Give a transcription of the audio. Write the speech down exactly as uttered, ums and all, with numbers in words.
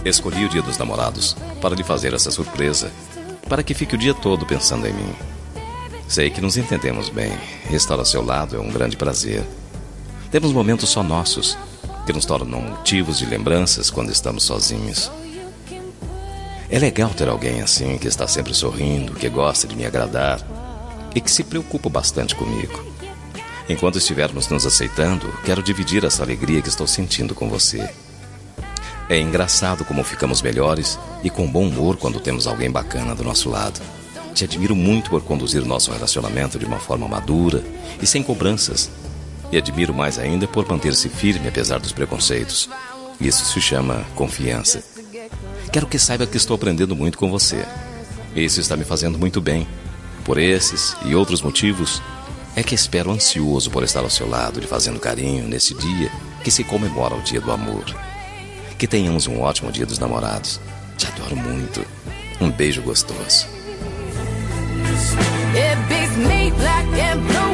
Escolhi o Dia dos Namorados para lhe fazer essa surpresa, para que fique o dia todo pensando em mim. Sei que nos entendemos bem. Estar ao seu lado é um grande prazer. Temos momentos só nossos, que nos tornam motivos de lembranças quando estamos sozinhos. É legal ter alguém assim, que está sempre sorrindo, que gosta de me agradar e que se preocupa bastante comigo. Enquanto estivermos nos aceitando, quero dividir essa alegria que estou sentindo com você. É engraçado como ficamos melhores e com bom humor quando temos alguém bacana do nosso lado. Te admiro muito por conduzir nosso relacionamento de uma forma madura e sem cobranças. E admiro mais ainda por manter-se firme apesar dos preconceitos. Isso se chama confiança. Quero que saiba que estou aprendendo muito com você. Isso está me fazendo muito bem. Por esses e outros motivos, é que espero ansioso por estar ao seu lado, lhe fazendo carinho nesse dia que se comemora o Dia do Amor. Que tenhamos um ótimo Dia dos Namorados. Te adoro muito. Um beijo gostoso. It beats me black and blue.